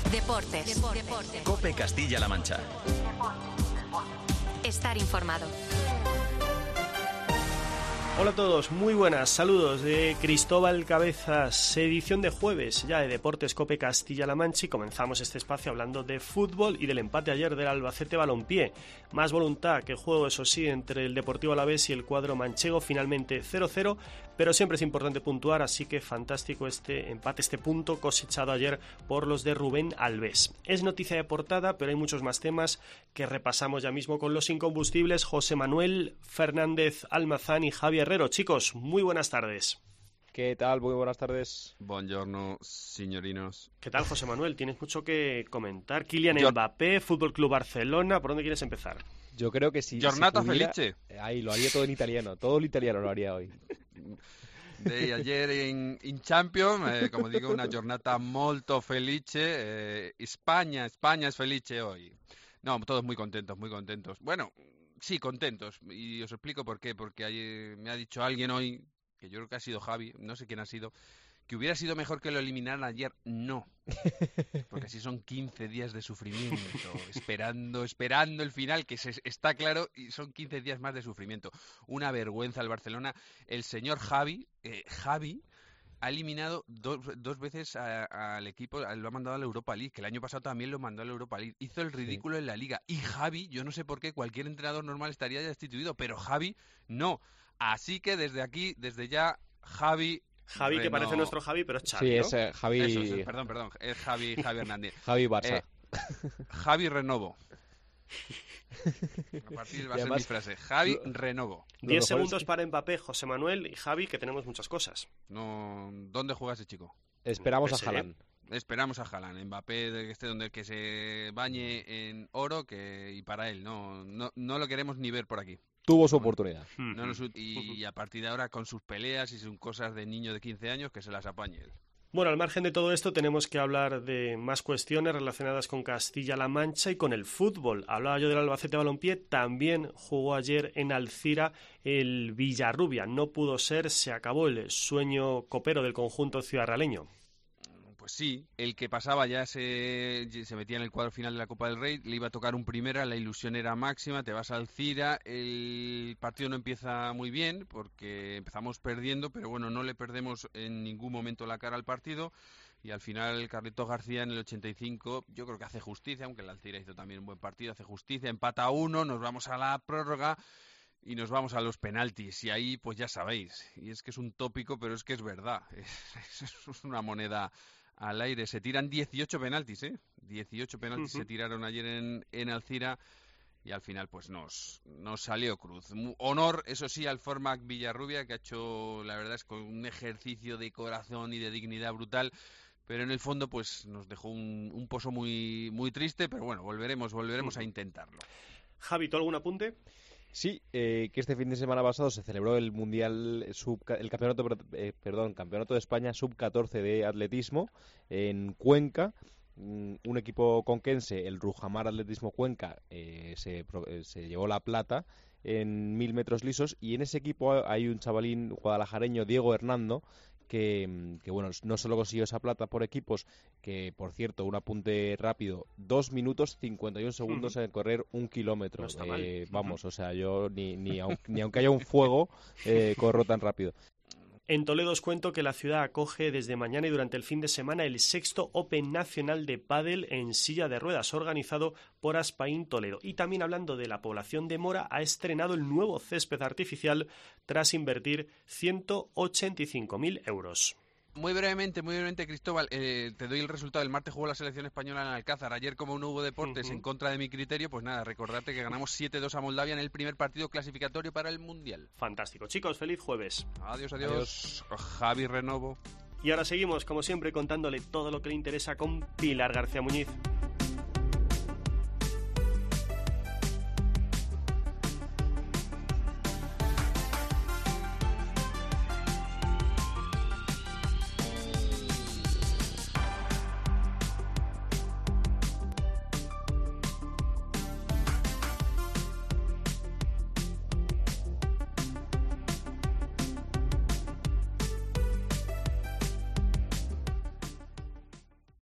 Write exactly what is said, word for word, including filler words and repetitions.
Deportes. Deportes. COPE Castilla-La Mancha. Estar informado. Hola a todos, muy buenas, saludos de Cristóbal Cabezas, edición de jueves ya de Deportes COPE Castilla-La Mancha, y comenzamos este espacio hablando de fútbol y del empate ayer del Albacete Balompié. Más voluntad que el juego, eso sí, entre el Deportivo Alavés y el cuadro manchego, finalmente cero cero, pero siempre es importante puntuar, así que fantástico este empate, este punto cosechado ayer por los de Rubén Albés. Es noticia de portada, pero hay muchos más temas que repasamos ya mismo con los incombustibles José Manuel Fernández Almazán y Javi Herrero. Chicos, muy buenas tardes. ¿Qué tal? Muy buenas tardes. Buongiorno, signorines. ¿Qué tal, José Manuel? Tienes mucho que comentar. Kylian Yo... Mbappé, Fútbol Club Barcelona, ¿por dónde quieres empezar? Yo creo que sí. Giornata si pudiera... felice. Ahí, lo haría todo en italiano. Todo el italiano lo haría hoy. De ayer in, in Champions, eh, como digo, una giornata molto felice. Eh, España, España es felice hoy. No, todos muy contentos, muy contentos. Bueno, sí, contentos. Y os explico por qué. Porque ayer me ha dicho alguien hoy, que yo creo que ha sido Javi, no sé quién ha sido, que hubiera sido mejor que lo eliminaran ayer. No. Porque así son quince días de sufrimiento, esperando, esperando el final, que se, está claro, y son quince días más de sufrimiento. Una vergüenza el Barcelona. El señor Javi, eh, Javi, ha eliminado dos, dos veces al equipo, lo ha mandado a la Europa League, que el año pasado también lo mandó a la Europa League. Hizo el ridículo sí. en la Liga. Y Javi, yo no sé por qué, cualquier entrenador normal estaría ya destituido, pero Javi no. Así que desde aquí, desde ya, Javi... Javi, Reno... que parece nuestro Javi, pero es Xavi, sí, ¿no? es eh, Javi... Eso, es, perdón, perdón, es Javi, Javi Hernández. Javi Barça. Eh, Javi Renovo. A partir va a ser mi frase. Javi Renovo. Diez segundos para Mbappé, José Manuel y Javi, que tenemos muchas cosas. No, ¿dónde juega ese chico? Esperamos a Haaland. Esperamos a Haaland. Mbappé, que esté donde que se bañe en oro, que y para él no, no, no lo queremos ni ver por aquí. Tuvo su oportunidad. No, no, y, y a partir de ahora, con sus peleas y sus cosas de niño de quince años, que se las apañe él. Bueno, al margen de todo esto tenemos que hablar de más cuestiones relacionadas con Castilla-La Mancha y con el fútbol. Hablaba yo del Albacete Balompié, también jugó ayer en Alcira el Villarrubia. No pudo ser, se acabó el sueño copero del conjunto ciudadraleño. Pues sí, el que pasaba ya se, se metía en el cuadro final de la Copa del Rey, le iba a tocar un primera, la ilusión era máxima, te vas a Alcira, el partido no empieza muy bien porque empezamos perdiendo, pero bueno, no le perdemos en ningún momento la cara al partido y al final Carlitos García en el ochenta y cinco yo creo que hace justicia, aunque el Alcira hizo también un buen partido, hace justicia, empata a uno, nos vamos a la prórroga y nos vamos a los penaltis y ahí pues ya sabéis, y es que es un tópico pero es que es verdad, es, es una moneda al aire. Se tiran dieciocho penaltis, ¿eh? dieciocho penaltis uh-huh. se tiraron ayer en, en Alcira y al final pues nos, nos salió cruz. Honor, eso sí, al Formac Villarrubia, que ha hecho, la verdad es con un ejercicio de corazón y de dignidad brutal, pero en el fondo pues nos dejó un, un pozo muy, muy triste, pero bueno, volveremos, volveremos uh-huh. a intentarlo. Javi, ¿tú algún apunte? Sí, eh, que este fin de semana pasado se celebró el mundial sub el campeonato eh, perdón campeonato de España sub catorce de atletismo en Cuenca. Un equipo conquense, el Rujamar Atletismo Cuenca, eh, se, se llevó la plata en mil metros lisos, y en ese equipo hay un chavalín guadalajareño, Diego Hernando, que, que bueno, no solo consiguió esa plata por equipos, que por cierto, un apunte rápido, dos minutos cincuenta y un segundos uh-huh. en correr un kilómetro. No eh, vamos, uh-huh. o sea, yo ni, ni, aunque, ni aunque haya un fuego, eh, corro tan rápido. En Toledo os cuento que la ciudad acoge desde mañana y durante el fin de semana el sexto Open Nacional de Pádel en silla de ruedas, organizado por Aspain Toledo. Y también hablando de la población de Mora, ha estrenado el nuevo césped artificial tras invertir ciento ochenta y cinco mil euros. Muy brevemente, muy brevemente, Cristóbal, eh, te doy el resultado. El martes jugó la selección española en Alcázar. Ayer, como no hubo deportes uh-huh. en contra de mi criterio, pues nada, recordarte que ganamos siete dos a Moldavia en el primer partido clasificatorio para el Mundial. Fantástico. Chicos, feliz jueves. Adiós, adiós. adiós. Javi Renovo. Y ahora seguimos, como siempre, contándole todo lo que le interesa con Pilar García Muñiz.